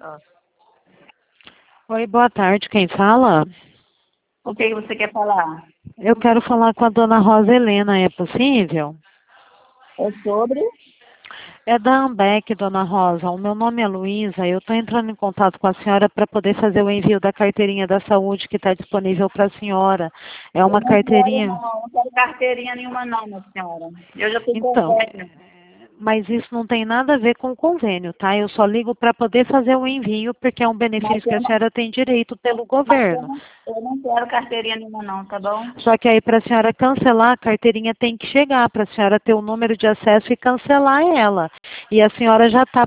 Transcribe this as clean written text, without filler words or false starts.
Oi, boa tarde. Quem fala? O que você quer falar? Eu quero falar com a dona Rosa Helena, é possível? É sobre? É da Ambec, dona Rosa. O meu nome é Luísa. Eu estou entrando em contato com a senhora para poder fazer o envio da carteirinha da saúde que está disponível para a senhora. É Eu uma não quero, carteirinha. não quero carteirinha nenhuma, não, minha senhora. Eu já tenho Então, convênio. mas isso não tem nada a ver com o convênio, tá? Eu só ligo para poder fazer o envio porque é um Mas benefício que eu a não, senhora tem direito pelo mas eu governo. não, eu não quero carteirinha nenhuma, não, tá bom? Só que aí para a senhora cancelar, a carteirinha tem que chegar para a senhora ter o número de acesso e cancelar ela. E a senhora já está